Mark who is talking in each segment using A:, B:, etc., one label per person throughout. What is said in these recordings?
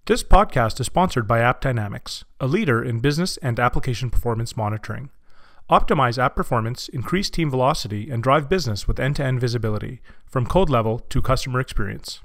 A: This podcast is sponsored by AppDynamics, a leader in business and application performance monitoring. Optimize app performance, increase team velocity, and drive business with end-to-end visibility, from code level to customer experience.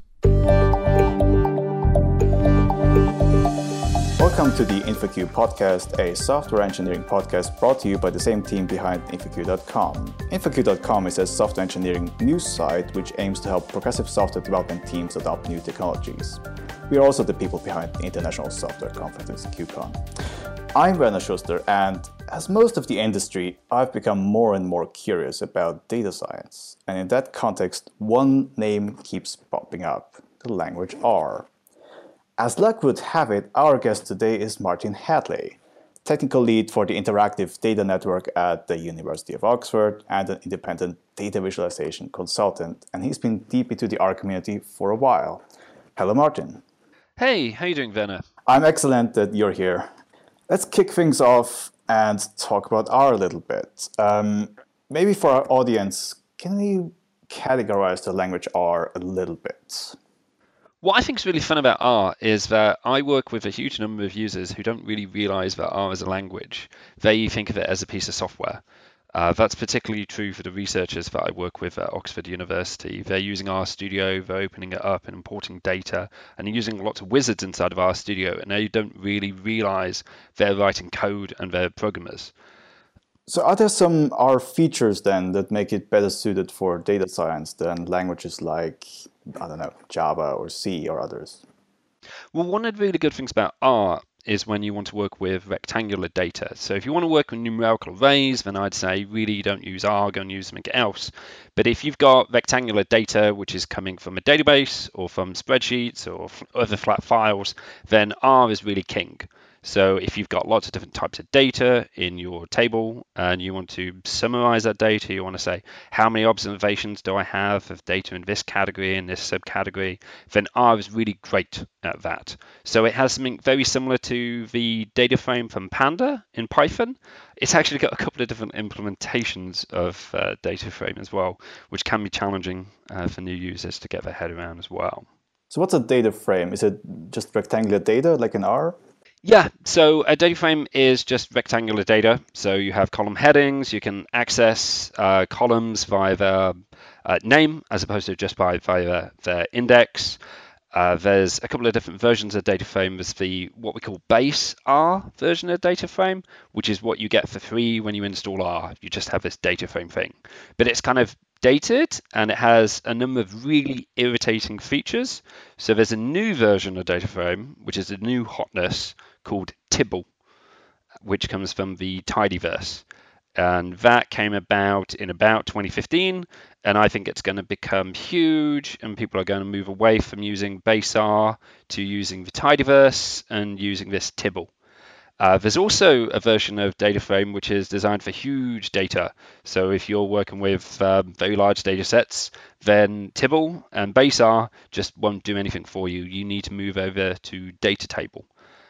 B: Welcome to the InfoQ podcast, a software engineering podcast brought to you by the same team behind InfoQ.com. InfoQ.com is a software engineering news site which aims to help progressive software development teams adopt new technologies. We are also the people behind the International Software Conference, KubeCon. I'm Werner Schuster, and as most of the industry, I've become more and more curious about data science. And in that context, one name keeps popping up, the language R. As luck would have it, our guest today is Martin Hadley, technical lead for the Interactive Data Network at the University of Oxford and an independent data visualization consultant. And he's been deep into the R community for a while. Hello, Martin.
C: Hey, how you doing, Werner?
B: I'm excellent that you're here. Let's kick things off and talk about R a little bit. Maybe for our audience, can we categorize the language R a little bit?
C: What I think is really fun about R is that I work with a huge number of users who don't really realize that R is a language. They think of it as a piece of software. That's particularly true for the researchers that I work with at Oxford University. They're using RStudio, they're opening it up and importing data, and they're using lots of wizards inside of RStudio, and they don't really realize they're writing code and they're programmers.
B: So are there some R features then that make it better suited for data science than languages like, I don't know, Java or C or others?
C: Well, one of the really good things about R is when you want to work with rectangular data. So if you want to work with numerical arrays, then I'd say really don't use R, go and use something else. But if you've got rectangular data, which is coming from a database or from spreadsheets or other flat files, then R is really king. So if you've got lots of different types of data in your table and you want to summarize that data, you want to say, how many observations do I have of data in this category, in this subcategory, then R is really great at that. So it has something very similar to the data frame from Panda in Python. It's actually got a couple of different implementations of data frame as well, which can be challenging for new users to get their head around as well.
B: So what's a data frame? Is it just rectangular data like in R?
C: Yeah, so a data frame is just rectangular data. So you have column headings, you can access columns via their name as opposed to just via their index. There's a couple of different versions of data frame. There's the what we call base R version of data frame, which is what you get for free when you install R. You just have this data frame thing. But it's kind of dated and it has a number of really irritating features. So there's a new version of data frame, which is a new hotness called Tibble, which comes from the Tidyverse. And that came about in about 2015, and I think it's going to become huge, and people are going to move away from using base R to using the Tidyverse and using this Tibble. There's also a version of data frame which is designed for huge data. So if you're working with very large data sets, then Tibble and base R just won't do anything for you. You need to move over to data table.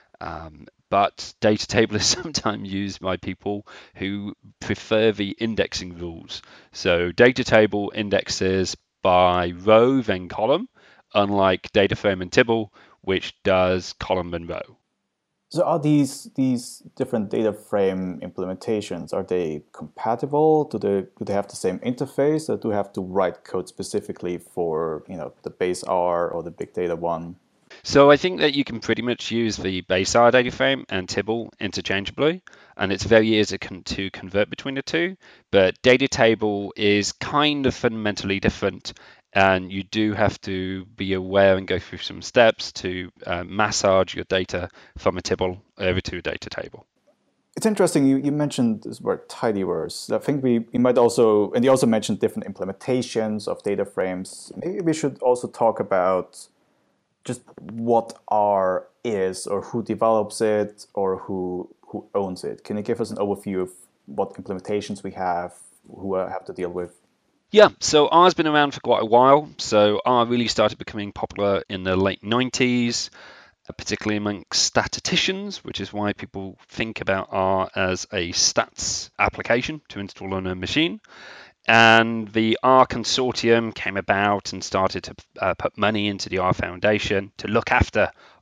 C: But data table is sometimes used by people who prefer the indexing rules. So data table indexes by row then column, unlike data frame and Tibble, which does column and row.
B: So are these different data frame implementations, are they compatible? Do they have the same interface, or do you have to write code specifically for the base R or the big data one?
C: So I think that you can pretty much use the base R data frame and Tibble interchangeably, and it's very easy to convert between the two. But data table is kind of fundamentally different, and you do have to be aware and go through some steps to massage your data from a Tibble over to a data table.
B: It's interesting, you mentioned this word tidyverse. I think we might also, and you also mentioned different implementations of data frames. Maybe we should also talk about just what R is, or who develops it, or who owns it. Can you give us an overview of what implementations we have, who I have to deal with?
C: Yeah, so R's been around for quite a while. So R really started becoming popular in the late 90s, particularly amongst statisticians, which is why people think about R as a stats application to install on a machine. And the R consortium came about and started to put money into the R Foundation to look after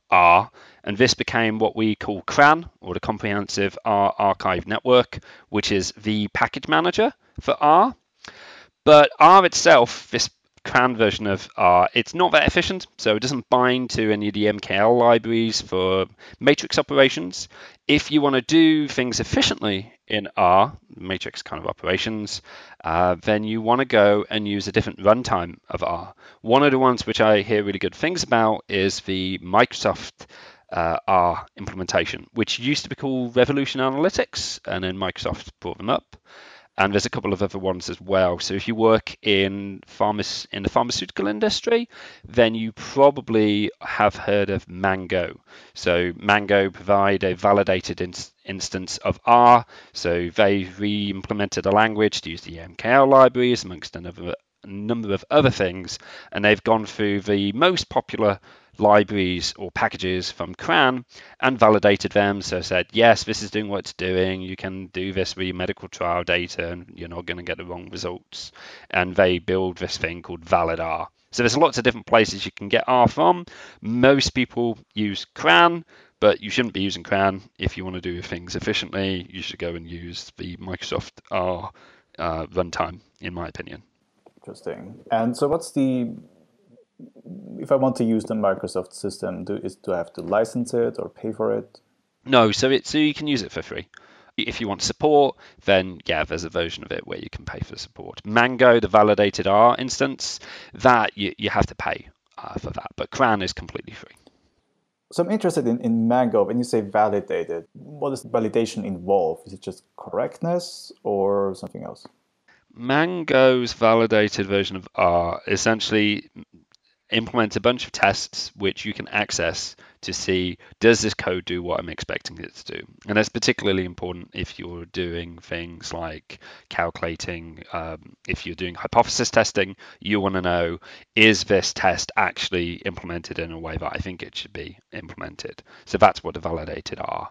C: R, and this became what we call CRAN, or the Comprehensive R Archive Network, which is the package manager for R. But R itself, this CRAN version of R, it's not that efficient, so it doesn't bind to any of the MKL libraries for matrix operations. If you want to do things efficiently in R, matrix kind of operations, then you want to go and use a different runtime of R. One of the ones which I hear really good things about is the Microsoft R implementation, which used to be called Revolution Analytics, and then Microsoft brought them up. And there's a couple of other ones as well. So if you work in the pharmaceutical industry, then you probably have heard of Mango. So Mango provide a validated instance of R. So they re-implemented a language to use the MKL libraries amongst a number of other things. And they've gone through the most popular libraries or packages from CRAN and validated them. So said, yes, this is doing what it's doing. You can do this with your medical trial data and you're not going to get the wrong results. And they build this thing called ValidR. So there's lots of different places you can get R from. Most people use CRAN, but you shouldn't be using CRAN. If you want to do things efficiently, you should go and use the Microsoft R runtime, in my opinion.
B: Interesting. And so if I want to use the Microsoft system, do I have to license it or pay for it?
C: No, so you can use it for free. If you want support, then yeah, there's a version of it where you can pay for support. Mango, the validated R instance, that you have to pay for that, but CRAN is completely free.
B: So I'm interested in Mango. When you say validated, what does validation involve? Is it just correctness or something else?
C: Mango's validated version of R essentially implements a bunch of tests which you can access to see, does this code do what I'm expecting it to do? And that's particularly important if you're doing things like calculating, if you're doing hypothesis testing, you want to know, is this test actually implemented in a way that I think it should be implemented? So that's what the validated R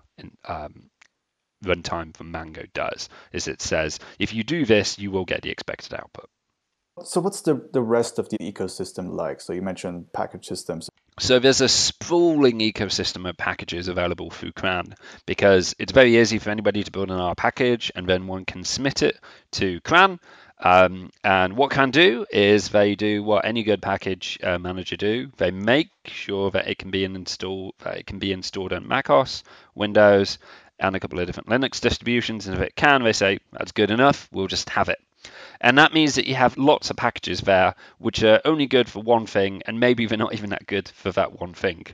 C: runtime from Mango does, is it says, if you do this, you will get the expected output.
B: So what's the rest of the ecosystem like? So you mentioned package systems.
C: So there's a sprawling ecosystem of packages available through CRAN because it's very easy for anybody to build an R package and then one can submit it to CRAN. And what CRAN do is they do what any good package manager do. They make sure that it can be installed on macOS, Windows, and a couple of different Linux distributions. And if it can, they say, that's good enough, we'll just have it. And that means that you have lots of packages there which are only good for one thing, and maybe they're not even that good for that one thing.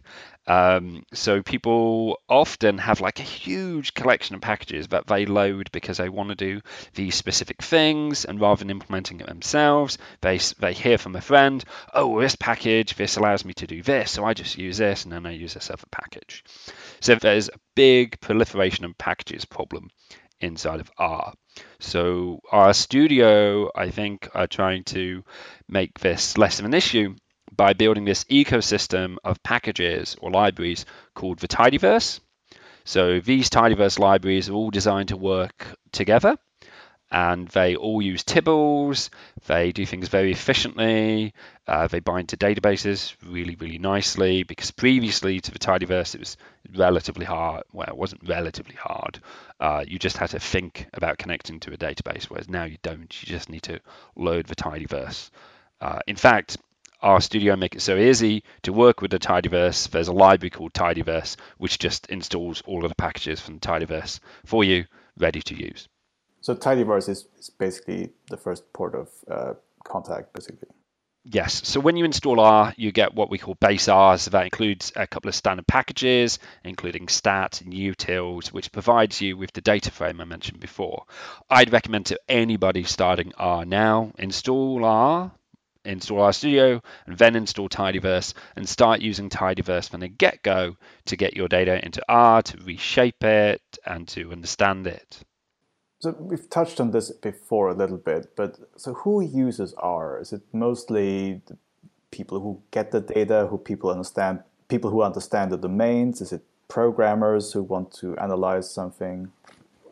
C: So people often have like a huge collection of packages that they load because they want to do these specific things, and rather than implementing it themselves, they hear from a friend, oh, this package, this allows me to do this, so I just use this, and then I use this other package. So there's a big proliferation of packages problem inside of R. So RStudio, I think, are trying to make this less of an issue by building this ecosystem of packages or libraries called the Tidyverse. So these Tidyverse libraries are all designed to work together, and they all use tibbles. They do things very efficiently. They bind to databases really, really nicely, because previously to the Tidyverse, it was relatively hard. Well, it wasn't relatively hard. You just had to think about connecting to a database, whereas now you don't. You just need to load the Tidyverse. In fact, RStudio make it so easy to work with the Tidyverse. There's a library called Tidyverse, which just installs all of the packages from Tidyverse for you, ready to use.
B: So Tidyverse is basically the first port of contact, basically.
C: Yes. So when you install R, you get what we call base R. So that includes a couple of standard packages, including stat and utils, which provides you with the data frame I mentioned before. I'd recommend to anybody starting R now, install R, install RStudio, and then install Tidyverse, and start using Tidyverse from the get-go to get your data into R, to reshape it, and to understand it.
B: So we've touched on this before a little bit, but so who uses R? Is it mostly the people who get the data, people who understand the domains? Is it programmers who want to analyze something?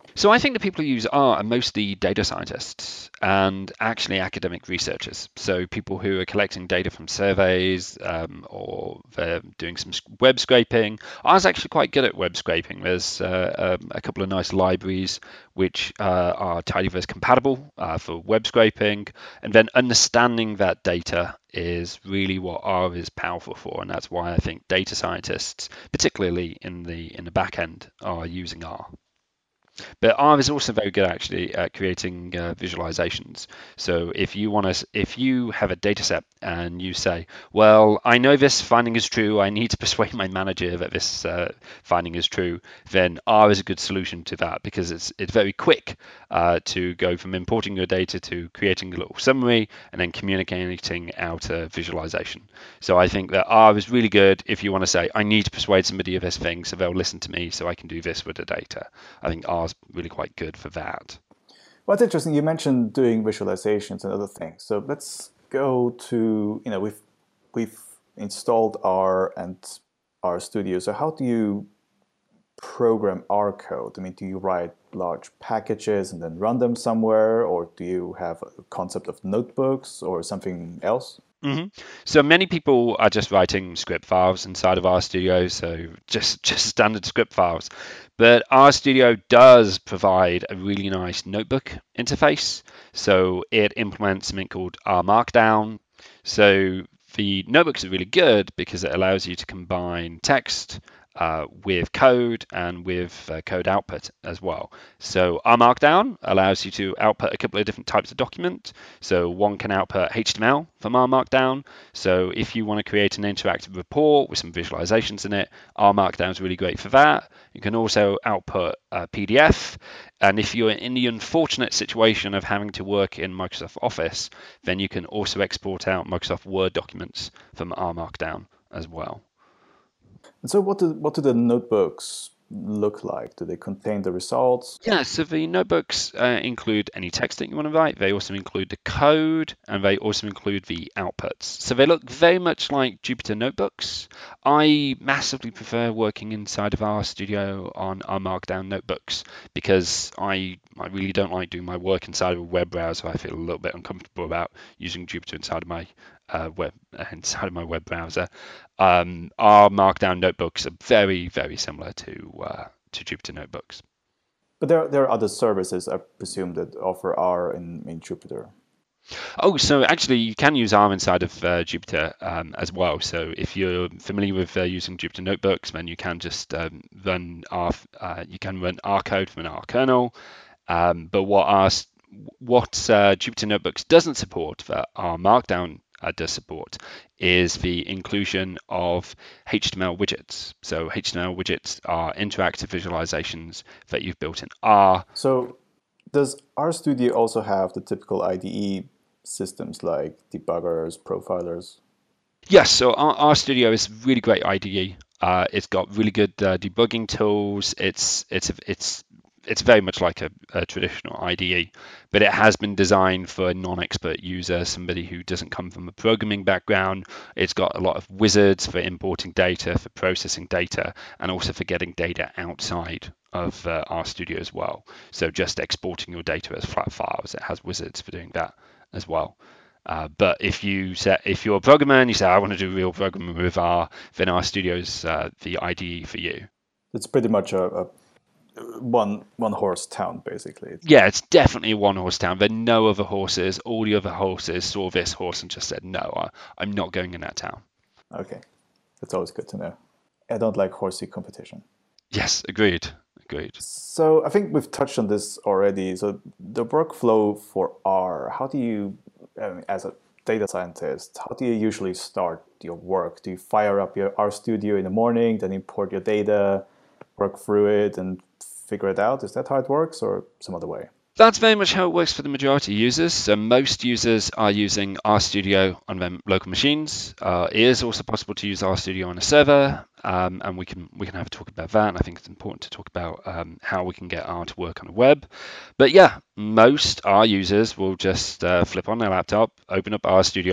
C: So I think the people who use R are mostly data scientists and actually academic researchers. So people who are collecting data from surveys or they're doing some web scraping. R is actually quite good at web scraping. There's a couple of nice libraries which are tidyverse compatible for web scraping, and then understanding that data is really what R is powerful for, and that's why I think data scientists, particularly in the back end, are using R. But R is also very good actually at creating visualizations. So if you have a data set and you say, well, I know this finding is true, I need to persuade my manager that this finding is true, then R is a good solution to that because it's very quick to go from importing your data to creating a little summary and then communicating out a visualization. So I think that R is really good if you want to say, I need to persuade somebody of this thing so they'll listen to me so I can do this with the data. I think R is really quite good for that.
B: Well, it's interesting. You mentioned doing visualizations and other things. So let's go to, we've installed R and RStudio. So how do you program R code? I mean, do you write large packages and then run them somewhere, or do you have a concept of notebooks or something else?
C: Mm-hmm. So many people are just writing script files inside of RStudio, so just standard script files. But RStudio does provide a really nice notebook interface. So it implements something called R Markdown. So the notebooks are really good because it allows you to combine text with code and with code output as well. So R Markdown allows you to output a couple of different types of document. So one can output HTML from R Markdown. So if you want to create an interactive report with some visualizations in it, R Markdown is really great for that. You can also output a PDF. And if you're in the unfortunate situation of having to work in Microsoft Office, then you can also export out Microsoft Word documents from R Markdown as well.
B: And so what do the notebooks look like? Do they contain the results?
C: Yeah, so the notebooks include any text that you want to write. They also include the code, and they also include the outputs. So they look very much like Jupyter notebooks. I massively prefer working inside of RStudio on R Markdown notebooks because I really don't like doing my work inside of a web browser. I feel a little bit uncomfortable about using Jupyter inside of my web browser. R Markdown notebooks are very, very similar to Jupyter notebooks.
B: But there are other services, I presume, that offer R in Jupyter.
C: Oh, so actually you can use R inside of Jupyter as well. So if you're familiar with using Jupyter notebooks, then you can just run R. You can run R code from an R kernel. But what Jupyter notebooks doesn't support that R Markdown does support is the inclusion of HTML widgets. So HTML widgets are interactive visualizations that you've built in R.
B: So does RStudio also have the typical IDE systems like debuggers, profilers?
C: Yes, so RStudio is a really great IDE. It's got really good debugging tools. It's very much like a traditional IDE, but it has been designed for a non-expert user, somebody who doesn't come from a programming background. It's got a lot of wizards for importing data, for processing data, and also for getting data outside of RStudio as well. So just exporting your data as flat files, it has wizards for doing that as well. But if you're a programmer and you say, I want to do real programming with R, then RStudio is the IDE for you.
B: It's pretty much a one horse town, basically.
C: Yeah, it's definitely a one horse town. There are no other horses. All the other horses saw this horse and just said, no, I'm not going in that town.
B: Okay, that's always good to know. I don't like horsey competition.
C: Yes, agreed.
B: So I think we've touched on this already. So the workflow for R, how do you, as a data scientist, how do you usually start your work? Do you fire up your RStudio in the morning, then import your data, work through it, and figure it out? Is that how it works, or some other way?
C: That's very much how it works for the majority of users. So most users are using RStudio on their local machines. It is also possible to use RStudio on a server, and we can have a talk about that. And I think it's important to talk about how we can get R to work on the web. But yeah, most R users will just flip on their laptop, open up RStudio,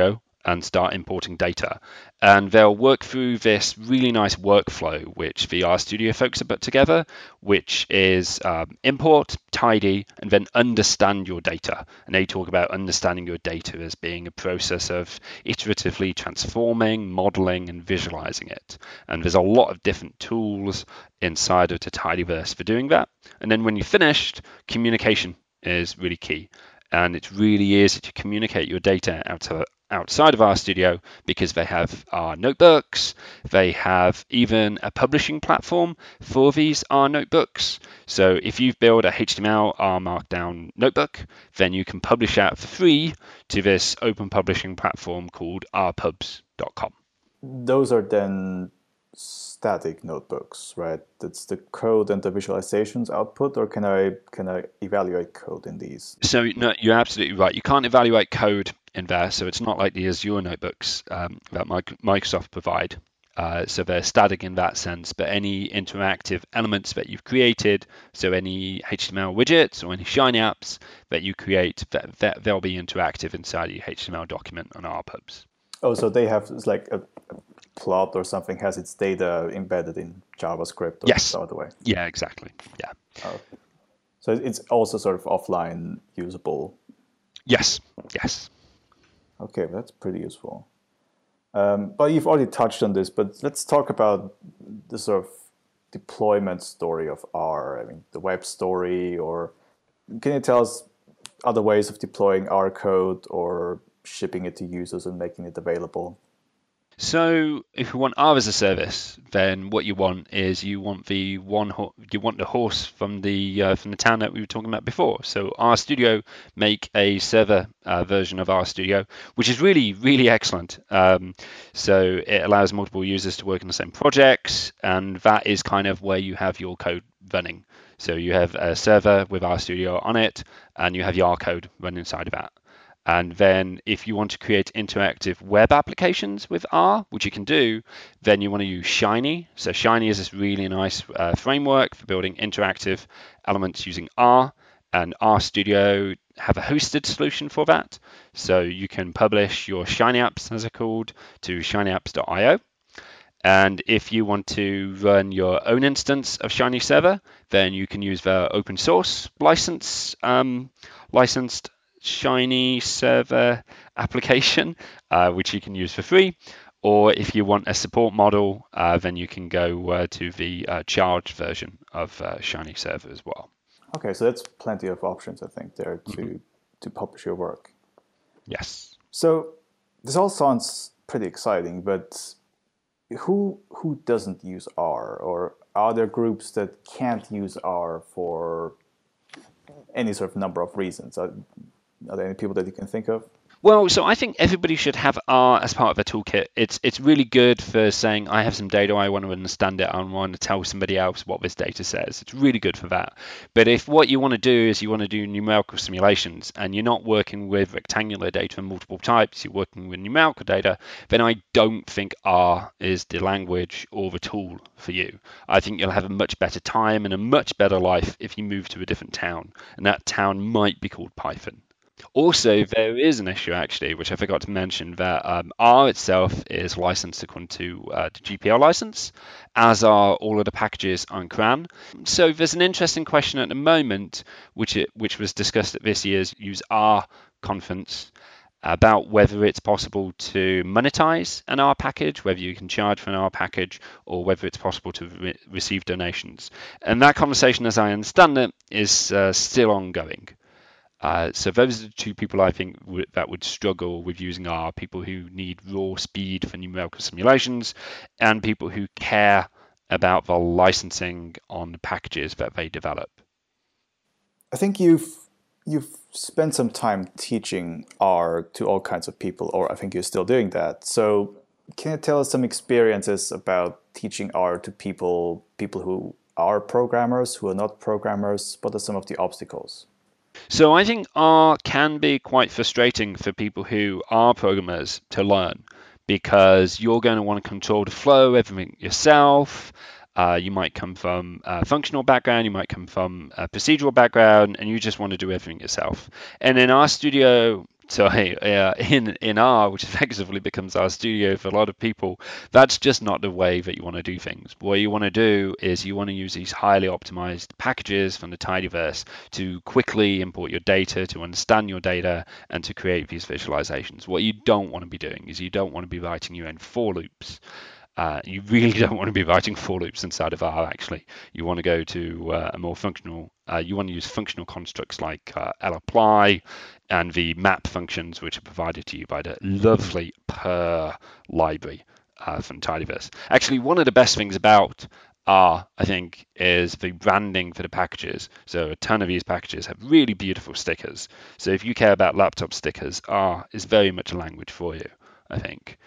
C: and start importing data. And they'll work through this really nice workflow, which the RStudio folks have put together, which is import, tidy, and then understand your data. And they talk about understanding your data as being a process of iteratively transforming, modeling, and visualizing it. And there's a lot of different tools inside of the Tidyverse for doing that. And then when you're finished, communication is really key. And it's really easy to communicate your data outside of RStudio because they have R notebooks, they have even a publishing platform for these R notebooks. So if you've built a HTML R Markdown notebook, then you can publish out for free to this open publishing platform called rpubs.com.
B: Those are then static notebooks, right? That's the code and the visualizations output, or can I evaluate code in these?
C: So no, you're absolutely right. You can't evaluate code in there, so it's not like the Azure notebooks that Microsoft provide. So they're static in that sense, but any interactive elements that you've created, so any HTML widgets or any Shiny apps that you create, they'll be interactive inside your HTML document on RPubs.
B: Oh, so they have like a plot or something has its data embedded in JavaScript or
C: yes.
B: some other way?
C: Yeah, exactly. Yeah.
B: Oh. So it's also sort of offline usable?
C: Yes. Yes.
B: Okay, that's pretty useful. But you've already touched on this, but let's talk about the sort of deployment story of R. I mean, the web story, or can you tell us other ways of deploying R code or shipping it to users and making it available?
C: So if you want R as a service, then what you want is you want the horse from the town that we were talking about before. So RStudio make a server version of RStudio, which is really, really excellent. So it allows multiple users to work on the same projects, and that is kind of where you have your code running. So you have a server with RStudio on it, and you have your R code running inside of that. And then if you want to create interactive web applications with R, which you can do, then you want to use Shiny. So Shiny is this really nice framework for building interactive elements using R, and RStudio have a hosted solution for that. So you can publish your Shiny apps, as they're called, to shinyapps.io. And if you want to run your own instance of Shiny Server, then you can use the open source licensed Shiny Server application, which you can use for free. Or if you want a support model, then you can go to the charged version of Shiny Server as well.
B: Okay, so that's plenty of options, I think, there to publish your work.
C: Yes.
B: So this all sounds pretty exciting, but who doesn't use R? Or are there groups that can't use R for any sort of number of reasons? Are there any people that you can think of?
C: Well, so I think everybody should have R as part of their toolkit. It's really good for saying, I have some data, I want to understand it, I want to tell somebody else what this data says. It's really good for that. But if what you want to do is you want to do numerical simulations and you're not working with rectangular data in multiple types, you're working with numerical data, then I don't think R is the language or the tool for you. I think you'll have a much better time and a much better life if you move to a different town, and that town might be called Python. Also, there is an issue actually, which I forgot to mention, that R itself is licensed according to the GPL license, as are all of the packages on CRAN. So there's an interesting question at the moment, which was discussed at this year's Use R conference, about whether it's possible to monetize an R package, whether you can charge for an R package, or whether it's possible to receive donations. And that conversation, as I understand it, is still ongoing. So those are the two people I think that would struggle with using R: people who need raw speed for numerical simulations, and people who care about the licensing on the packages that they develop.
B: I think you've spent some time teaching R to all kinds of people, or I think you're still doing that. So can you tell us some experiences about teaching R to people who are programmers, who are not programmers? What are some of the obstacles?
C: So I think R can be quite frustrating for people who are programmers to learn, because you're going to want to control the flow, everything yourself. You might come from a functional background, you might come from a procedural background, and you just want to do everything yourself. And in RStudio, in R, which effectively becomes RStudio for a lot of people, that's just not the way that you want to do things. What you want to do is you want to use these highly optimized packages from the tidyverse to quickly import your data, to understand your data, and to create these visualizations. What you don't want to be doing is you don't want to be writing your own for loops. You really don't want to be writing for loops inside of R, actually. You want to go to a more functional, you want to use functional constructs like lapply and the map functions, which are provided to you by the lovely purrr library from tidyverse. Actually, one of the best things about R, I think, is the branding for the packages. So a ton of these packages have really beautiful stickers. So if you care about laptop stickers, R is very much a language for you, I think.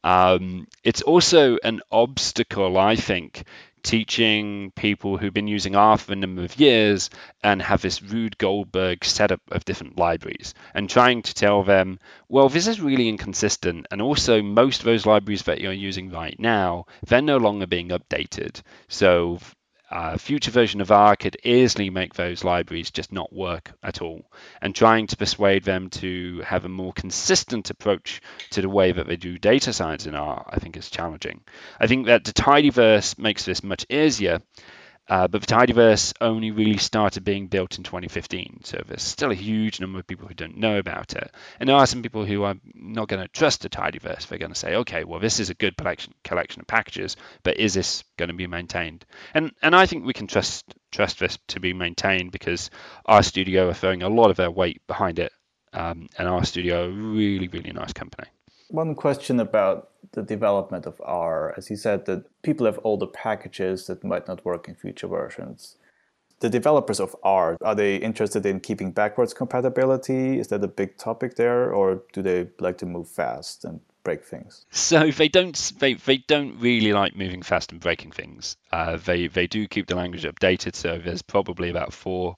C: It's also an obstacle, I think, teaching people who've been using R for a number of years and have this Rube Goldberg setup of different libraries, and trying to tell them, well, this is really inconsistent, and also most of those libraries that you're using right now, they're no longer being updated. So a future version of R could easily make those libraries just not work at all. And trying to persuade them to have a more consistent approach to the way that they do data science in R, I think is challenging. I think that the tidyverse makes this much easier, but the tidyverse only really started being built in 2015. So there's still a huge number of people who don't know about it. And there are some people who are not going to trust the tidyverse. They're going to say, okay, well, this is a good collection of packages, but is this going to be maintained? And I think we can trust this to be maintained because RStudio are throwing a lot of their weight behind it. And RStudio are a really, really nice company.
B: One question about the development of R. As you said, that people have older packages that might not work in future versions. The developers of R, are they interested in keeping backwards compatibility? Is that a big topic there, or do they like to move fast and break things?
C: So they don't really like moving fast and breaking things. They do keep the language updated. So there's probably about four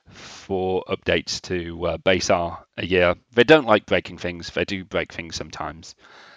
C: updates to base R a year. They don't like breaking things. They do break things sometimes.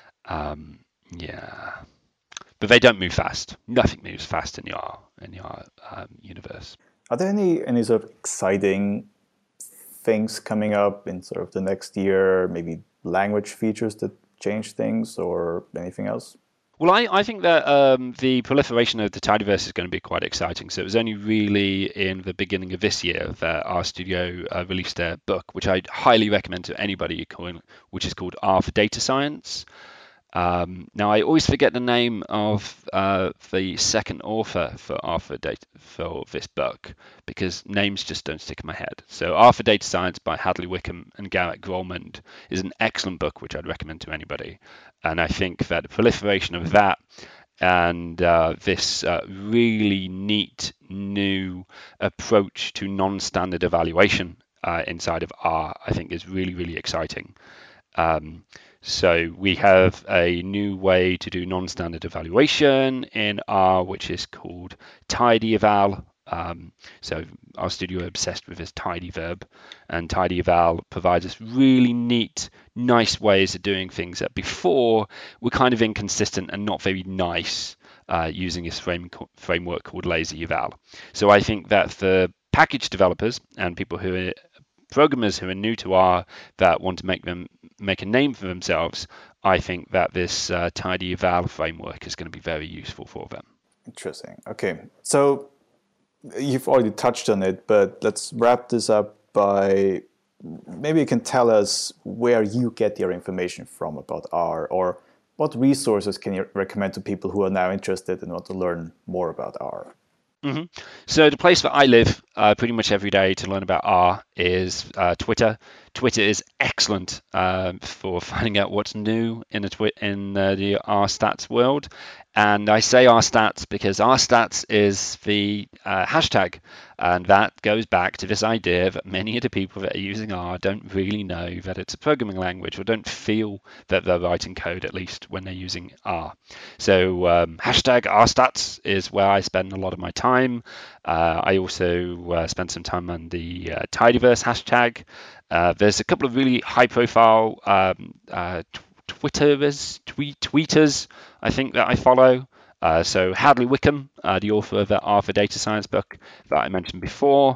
C: But they don't move fast. Nothing moves fast in the R universe.
B: Are there any sort of exciting things coming up in sort of the next year? Maybe language features that change things, or anything else?
C: Well, I think that the proliferation of the tidyverse is going to be quite exciting. So it was only really in the beginning of this year that RStudio released their book, which I'd highly recommend to anybody, which is called R for Data Science. Now, I always forget the name of the second author for R for this book, because names just don't stick in my head. So R for Data Science by Hadley Wickham and Garrett Grolmund is an excellent book, which I'd recommend to anybody. And I think that the proliferation of that and this really neat new approach to non-standard evaluation inside of R, I think is really, really exciting. So we have a new way to do non-standard evaluation in R, which is called tidyEval. So RStudio are obsessed with this tidyverb, and tidyEval provides us really neat, nice ways of doing things that before were kind of inconsistent and not very nice using this framework called lazyEval. So I think that for package developers and people who are programmers who are new to R that want to make a name for themselves, I think that this tidyEval framework is going to be very useful for them.
B: Interesting. Okay, so you've already touched on it, but let's wrap this up by maybe you can tell us where you get your information from about R, or what resources can you recommend to people who are now interested and want to learn more about R?
C: Mm-hmm. So the place that I live pretty much every day to learn about R is Twitter. Twitter is excellent for finding out what's new in the RStats world. And I say RStats because RStats is the hashtag, and that goes back to this idea that many of the people that are using R don't really know that it's a programming language, or don't feel that they're writing code, at least when they're using R. So hashtag RStats is where I spend a lot of my time. I also spend some time on the tidyverse hashtag. There's a couple of really high-profile tweeters, I think, that I follow. So Hadley Wickham, the author of that R for Data Science book that I mentioned before.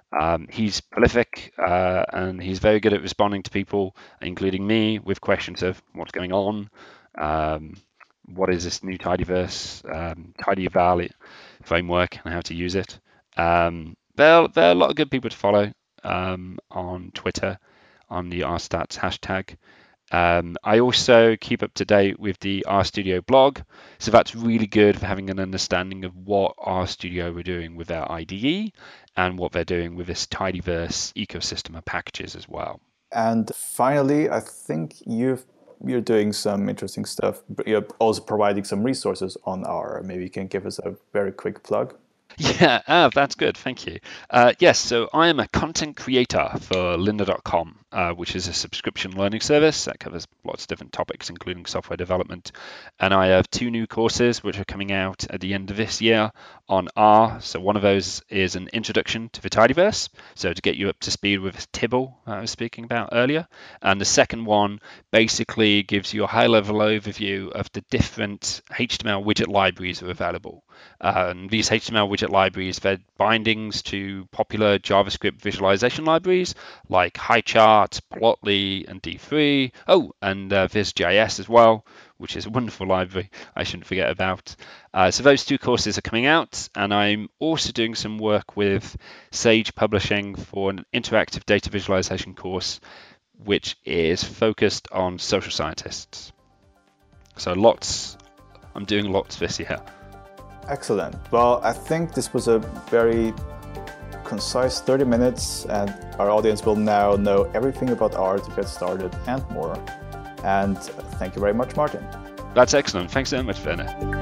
C: He's prolific and he's very good at responding to people, including me, with questions of what's going on, what is this new tidyverse, tidyeval framework, and how to use it. There are a lot of good people to follow on Twitter on the RStats hashtag. I also keep up to date with the RStudio blog, so that's really good for having an understanding of what RStudio are doing with their IDE and what they're doing with this tidyverse ecosystem of packages as well.
B: And finally, I think you're doing some interesting stuff. You're also providing some resources on R. Maybe you can give us a very quick plug.
C: Yeah, that's good. Thank you. Yes, so I am a content creator for lynda.com, which is a subscription learning service that covers lots of different topics, including software development. And I have 2 new courses which are coming out at the end of this year on R. So one of those is an introduction to the tidyverse, so to get you up to speed with Tibble I was speaking about earlier. And the second one basically gives you a high-level overview of the different HTML widget libraries that are available. These HTML widget libraries, they're bindings to popular JavaScript visualization libraries like Highchart, Plotly, and D3. Oh, and Viz.js as well, which is a wonderful library I shouldn't forget about. So those 2 courses are coming out, and I'm also doing some work with Sage Publishing for an interactive data visualization course, which is focused on social scientists. So I'm doing lots this year.
B: Excellent. Well, I think this was a very concise 30 minutes, and our audience will now know everything about R to get started and more. And thank you very much, Martin.
C: That's excellent. Thanks so much, Werner.